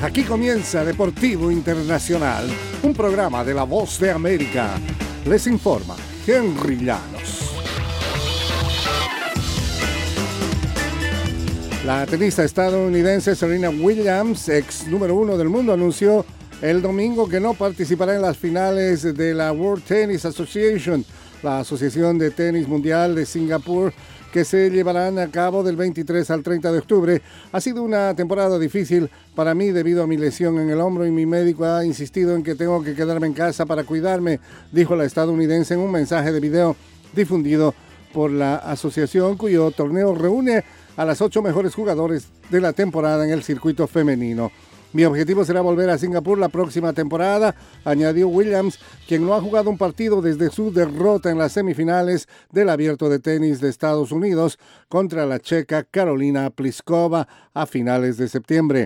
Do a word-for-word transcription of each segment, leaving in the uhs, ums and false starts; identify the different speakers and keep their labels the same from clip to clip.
Speaker 1: Aquí comienza Deportivo Internacional, un programa de La Voz de América. Les informa Henry Llanos. La tenista estadounidense Serena Williams, ex número uno del mundo, anunció el domingo que no participará en las finales de la World Tennis Association, la Asociación de Tenis Mundial de Singapur, que se llevarán a cabo del veintitrés al treinta de octubre. Ha sido una temporada difícil para mí debido a mi lesión en el hombro y mi médico ha insistido en que tengo que quedarme en casa para cuidarme, dijo la estadounidense en un mensaje de video difundido por la asociación, cuyo torneo reúne a las ocho mejores jugadores de la temporada en el circuito femenino. Mi objetivo será volver a Singapur la próxima temporada, añadió Williams, quien no ha jugado un partido desde su derrota en las semifinales del Abierto de Tenis de Estados Unidos contra la checa Karolina Pliskova a finales de septiembre.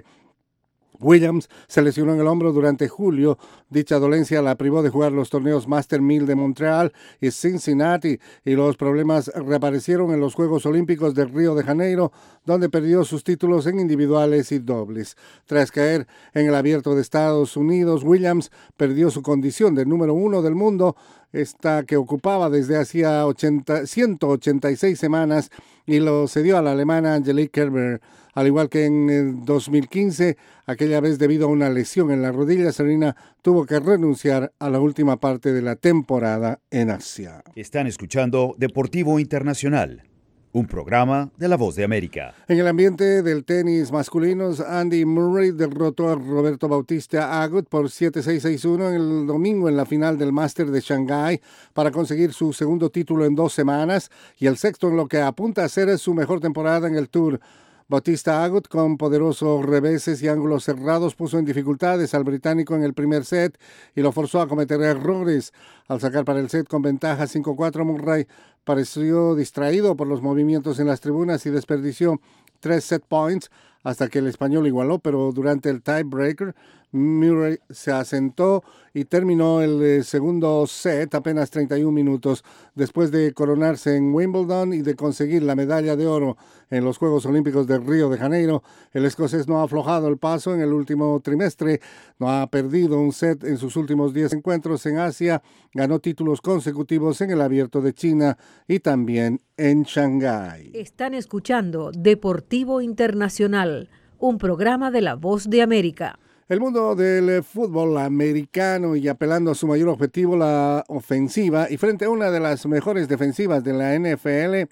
Speaker 1: Williams se lesionó en el hombro durante julio. Dicha dolencia la privó de jugar los torneos Master mil de Montreal y Cincinnati, y los problemas reaparecieron en los Juegos Olímpicos de Río de Janeiro, donde perdió sus títulos en individuales y dobles. Tras caer en el Abierto de Estados Unidos, Williams perdió su condición de número uno del mundo, esta que ocupaba desde hacía ciento ochenta y seis semanas, y lo cedió a la alemana Angelique Kerber. Al igual que en el dos mil quince, aquella vez debido a una lesión en la rodilla, Serena tuvo que renunciar a la última parte de la temporada en Asia.
Speaker 2: Están escuchando Deportivo Internacional, un programa de La Voz de América.
Speaker 1: En el ambiente del tenis masculino, Andy Murray derrotó a Roberto Bautista Agut por siete seis seis uno en el domingo en la final del Master de Shanghái para conseguir su segundo título en dos semanas y el sexto en lo que apunta a ser su mejor temporada en el Tour. Bautista Agut, con poderosos reveses y ángulos cerrados, puso en dificultades al británico en el primer set y lo forzó a cometer errores. Al sacar para el set con ventaja cinco cuatro, Murray pareció distraído por los movimientos en las tribunas y desperdició tres set points hasta que el español igualó, pero durante el tiebreaker Murray se asentó y terminó el eh, segundo set apenas treinta y un minutos después de coronarse en Wimbledon y de conseguir la medalla de oro en los Juegos Olímpicos de Río de Janeiro. El escocés no ha aflojado el paso en el último trimestre, no ha perdido un set en sus últimos diez encuentros en Asia, ganó títulos consecutivos en el Abierto de China y también en Shanghái.
Speaker 3: Están escuchando Deportivo Internacional, un programa de La Voz de América.
Speaker 1: El mundo del fútbol americano, y apelando a su mayor objetivo, la ofensiva, y frente a una de las mejores defensivas de la N F L,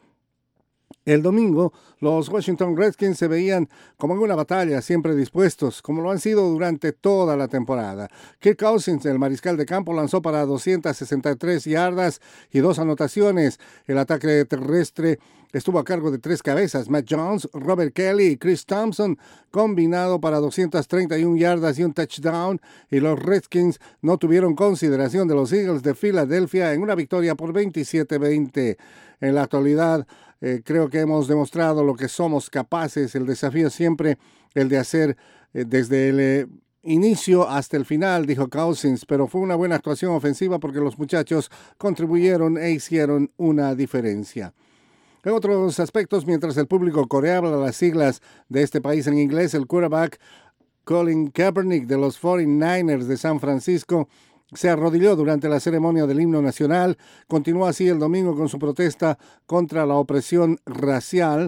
Speaker 1: el domingo los Washington Redskins se veían como en una batalla, siempre dispuestos, como lo han sido durante toda la temporada. Kirk Cousins, el mariscal de campo, lanzó para doscientas sesenta y tres yardas y dos anotaciones. El ataque terrestre estuvo a cargo de tres cabezas, Matt Jones, Robert Kelly y Chris Thompson, combinado para doscientas treinta y una yardas y un touchdown, y los Redskins no tuvieron consideración de los Eagles de Filadelfia en una victoria por veintisiete veinte. En la actualidad, eh, creo que hemos demostrado lo que somos capaces. El desafío es siempre el de hacer eh, desde el eh, inicio hasta el final, dijo Cousins, pero fue una buena actuación ofensiva porque los muchachos contribuyeron e hicieron una diferencia. En otros aspectos, mientras el público coreaba las siglas de este país en inglés, el quarterback Colin Kaepernick de los cuarenta y nueve ers de San Francisco se arrodilló durante la ceremonia del himno nacional. Continuó así el domingo con su protesta contra la opresión racial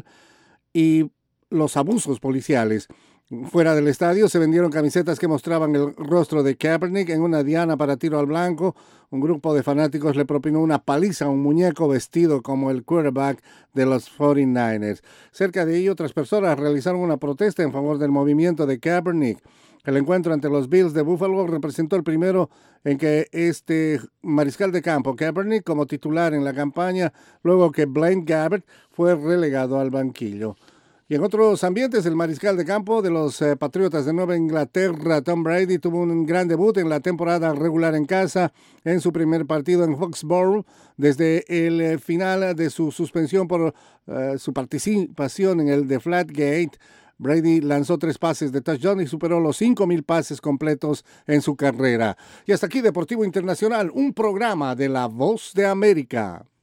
Speaker 1: y los abusos policiales. Fuera del estadio se vendieron camisetas que mostraban el rostro de Kaepernick en una diana para tiro al blanco. Un grupo de fanáticos le propinó una paliza a un muñeco vestido como el quarterback de los cuarenta y nueve ers. Cerca de ello, otras personas realizaron una protesta en favor del movimiento de Kaepernick. El encuentro ante los Bills de Buffalo representó el primero en que este mariscal de campo, Kaepernick, como titular en la campaña, luego que Blaine Gabbert fue relegado al banquillo. Y en otros ambientes, el mariscal de campo de los eh, Patriotas de Nueva Inglaterra, Tom Brady, tuvo un gran debut en la temporada regular en casa en su primer partido en Foxborough desde el eh, final de su suspensión por eh, su participación en el Deflategate. Brady lanzó tres pases de touchdown y superó los cinco mil pases completos en su carrera. Y hasta aquí Deportivo Internacional, un programa de La Voz de América.